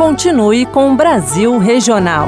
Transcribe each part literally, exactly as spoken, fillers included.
Continue com o Brasil Regional.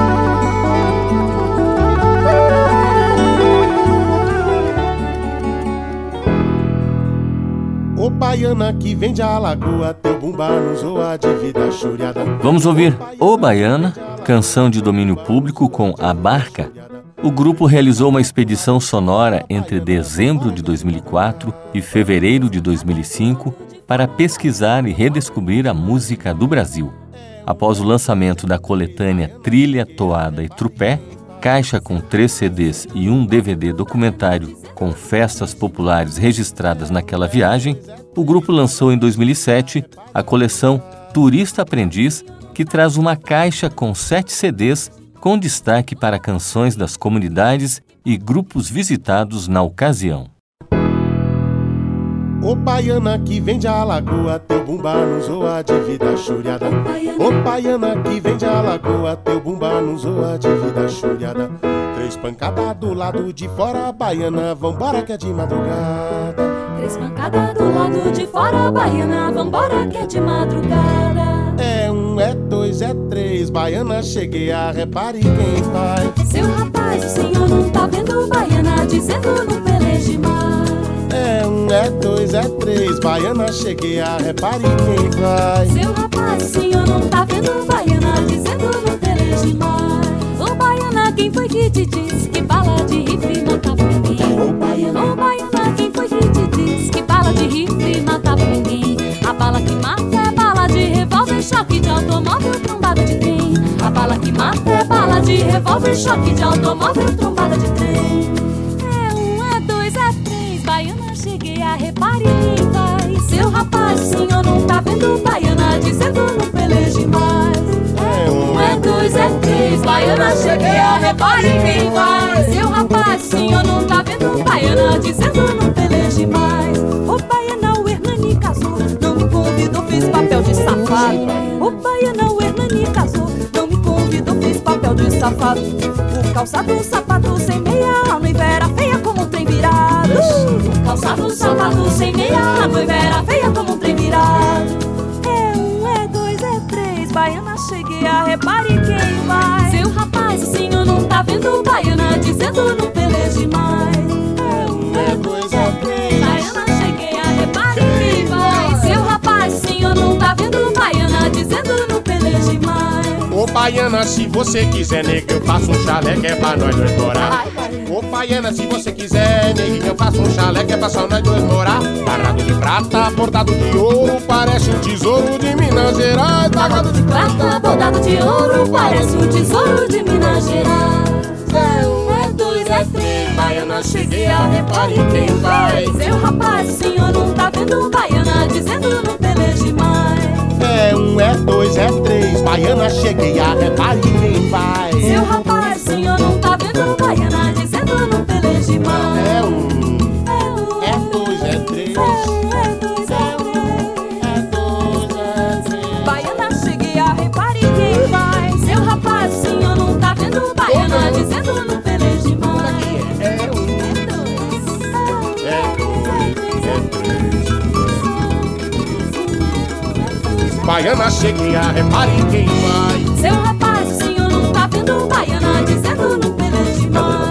Ô baiana que vem de Alagoa, teu bumba nos zoa de vida churiada. Vamos ouvir Ô Baiana, canção de domínio público com A Barca. O grupo realizou uma expedição sonora entre dezembro de dois mil e quatro e fevereiro de dois mil e cinco para pesquisar e redescobrir a música do Brasil. Após o lançamento da coletânea Trilha, Toada e Trupé, caixa com três C Ds e um D V D documentário com festas populares registradas naquela viagem, o grupo lançou em dois mil e sete a coleção Turista Aprendiz, que traz uma caixa com sete C Ds com destaque para canções das comunidades e grupos visitados na ocasião. Ô baiana que vem de Alagoa, teu bumba nos zoa de vida churiada. Ô baiana que vem de Alagoa, teu bumba nos zoa de vida churiada. Três pancadas do lado de fora, baiana, vambora que é de madrugada. Três pancadas do lado de fora, baiana, vambora que é de madrugada. É um, é dois, é três, baiana, cheguei a repare quem faz. Seu rapaz, o senhor não tá vendo, baiana, dizendo não peleje mais. É um, é dois, é três, baiana, cheguei a repare quem faz. Seu rapaz, o senhor não tá vendo, baiana, dizendo não peleje mais. Ô baiana, quem foi que te disse que bala de rifle matava ninguém? Ô baiana, ô baiana, quem foi que te disse que bala de rifle matava ninguém? A bala que mata é bala de revólver, choque de automóvel, trombada de trem. A bala que mata é bala de revólver, choque de automóvel, trombada de trem. É um, é dois, é três, baiana, cheguei a repare quem vai. Seu rapaz, o senhor não tá vendo, baiana, dizendo não peleje mais. É um, é dois, é três, baiana, cheguei a repare quem vai. Seu rapaz, o senhor não tá vendo, baiana, dizendo não peleje mais. Ô baiana, o Hernani casou, não me convidou, fiz papel de safado. Ô baiana, o Hernani casou, não me convidou, fiz papel de safado. O calçado, o sapato sem meia, a noiva era feia como um trem virado. O calçado, o sapato sem meia, a noiva era feia como um trem virado. É um, é dois, é três, baiana, cheguei a repare quem vai. Seu rapaz, o senhor não tá vendo, baiana, dizendo não peleje mais. É um, é dois, é três, baiana, cheguei a repare quem vai. Seu rapaz, o senhor não tá vendo, baiana, dizendo não peleje mais. Ô baiana, se você quiser, nega, eu faço um chalé que é pra nós dois morar. Ô baiana, se você quiser, neguinho, eu faço um chalé que é pra só nós dois morar. Barrado de prata, bordado de ouro, parece um tesouro de Minas Gerais. Barrado de prata, bordado de ouro, parece um tesouro de Minas Gerais. É um, é dois, é três, baiana, cheguei a repare quem vai. Seu rapaz, o senhor não tá vendo, baiana, dizendo não peleje mais. É um, é dois, é três, baiana, cheguei a repare quem vai. Seu rapaz, o senhor não tá vendo, baiana, dizendo não peleje mais. É um, é dois, é três, é um, é dois, é três, é dois, é três. Baiana, cheguei a repare quem vai. Seu rapaz, o senhor não tá vendo, baiana, dizendo não peleje mais. É um, É dois, é dois, é três. Baiana, cheguei a repare quem vai. seu rapaz, o senhor não tá vendo, baiana, dizendo não peleje mais.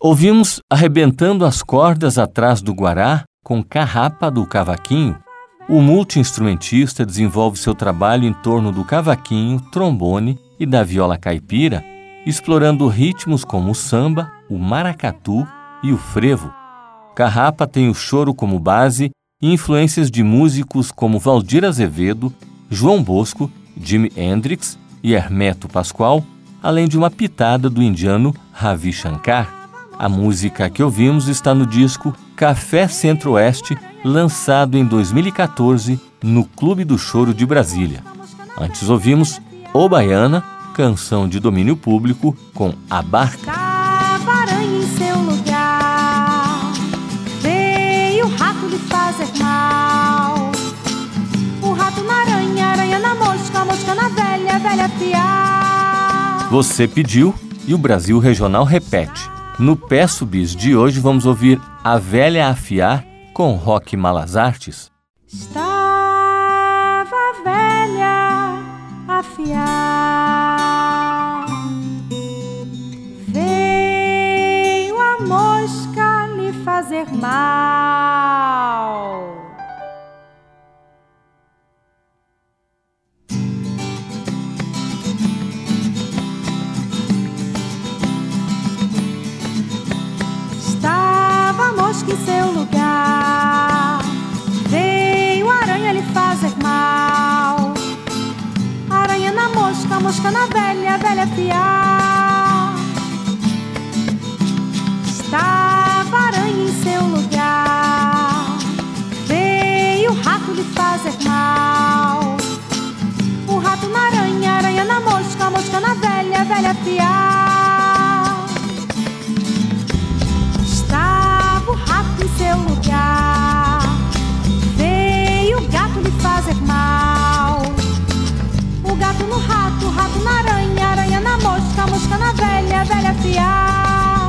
Ouvimos Arrebentando as Cordas Atrás do Guará, com Carrapa do Cavaquinho. O multi-instrumentista desenvolve seu trabalho em torno do cavaquinho, trombone e da viola caipira, explorando ritmos como o samba, o maracatu e o frevo. Carrapa tem o choro como base e influências de músicos como Valdir Azevedo, João Bosco, Jimi Hendrix e Hermeto Pascoal, além de uma pitada do indiano Ravi Shankar. A música que ouvimos está no disco Café Centro-Oeste, lançado em dois mil e quatorze no Clube do Choro de Brasília. Antes ouvimos Ô Baiana, canção de domínio público, com A Barca. Estava aranha em seu lugar, veio o rato lhe fazer mal. O rato na aranha, aranha na mosca, a mosca na velha, a velha afiar. Você pediu e o Brasil Regional repete. No Peço Bis de hoje vamos ouvir A Velha Afiar, com Roque Malas Artes. Estava a velha a afiar, veio a mosca lhe fazer mal. Estava a mosca em seu lugar, veio a aranha lhe fazer mal. Aranha na mosca, mosca na velha, velha afiar. Estava a aranha em seu lugar, veio o rato lhe fazer mal. O rato na aranha, aranha na mosca, mosca na velha, velha afiar. Estava o rato em seu lugar, veio o gato lhe fazer mal. O gato no rato, o rato na aranha, aranha na mosca, mosca na velha, velha afiar.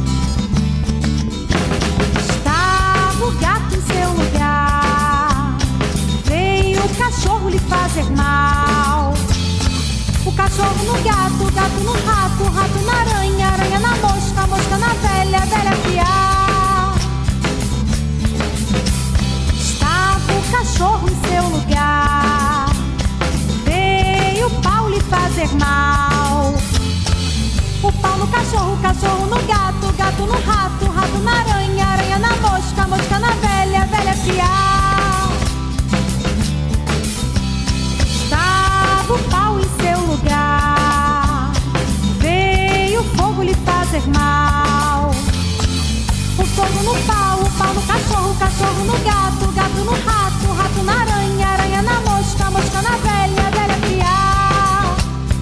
Estava o gato em seu lugar, veio o cachorro lhe fazer mal. O cachorro no gato, o gato no rato, o rato na aranha, aranha na mosca, mosca na velha, velha afiar. Estava o cachorro em seu lugar, veio o pau lhe fazer mal. O pau no cachorro, o cachorro no gato, o gato no rato, o rato na aranha, aranha na mosca, mosca na velha, velha afiar. Estava o pau em seu lugar, veio o fogo lhe fazer mal. O fogo no pau, o pau no cachorro, o cachorro no gato, o gato no rato, o rato na aranha, aranha na mosca, mosca na velha, velha afiar.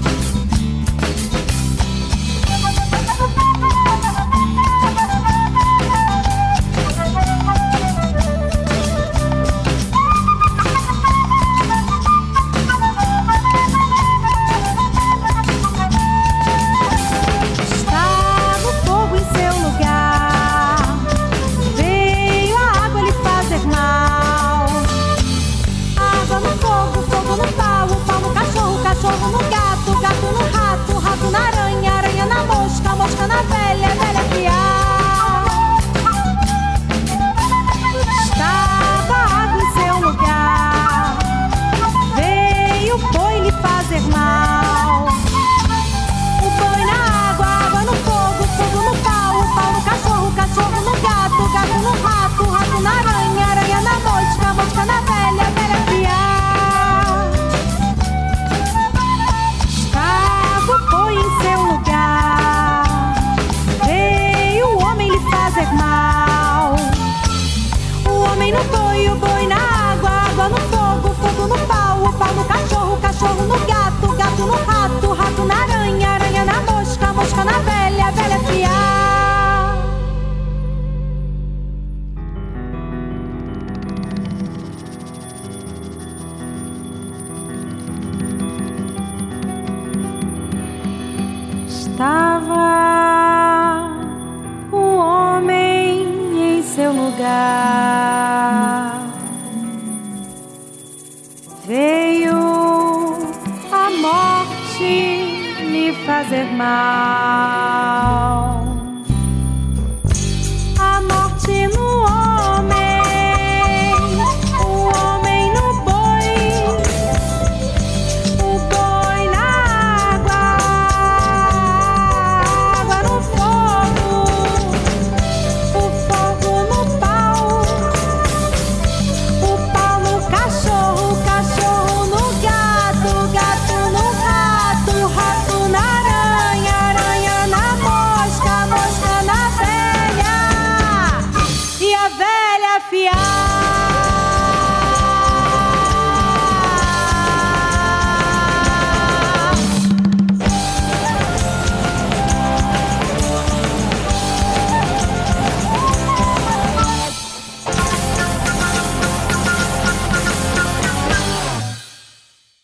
Estava o fogo em seu lugar, veio a água lhe fazer mal. Água no fogo, fogo no pau, o pau no cachorro, o cachorro no gato, o gato no rato, o rato na aranha, aranha na mosca, mosca na velha, velha afiar. Estava a água em seu lugar, veio o boi lhe fazer mal. O boi na água, água no fogo, fogo no pau, o pau no cachorro, o cachorro no gato, o gato no rato, o rato na aranha, aranha na mosca, mosca na velha, velha afiar. Estava o boi em seu lugar, veio o homem lhe fazer mal. O homem no boi, o boi na água, água no fogo, fogo no pau, o pau no cachorro, o cachorro no gato, o gato no rato, o rato na aranha, aranha na mosca, mosca na velha, velha afiar. Estava o homem em seu lugar, veio a morte lhe fazer mal.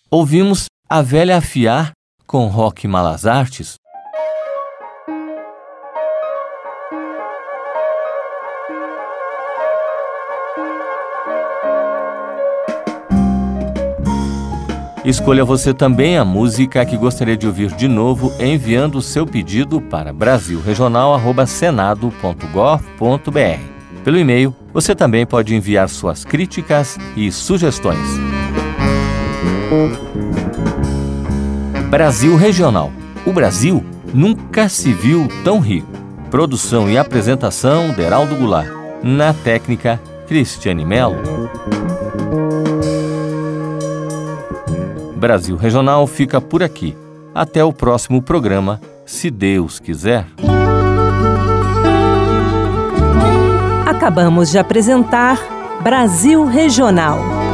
Ouvimos A Velha Afiar, com Roque Malas Artes. Escolha você também a música que gostaria de ouvir de novo, enviando o seu pedido para brasil regional arroba senado ponto gov ponto br. Pelo e-mail, você também pode enviar suas críticas e sugestões. Brasil Regional. O Brasil nunca se viu tão rico. Produção e apresentação, Deraldo Goulart. Na técnica, Cristiane Melo. Brasil Regional fica por aqui. Até o próximo programa, se Deus quiser. Acabamos de apresentar Brasil Regional.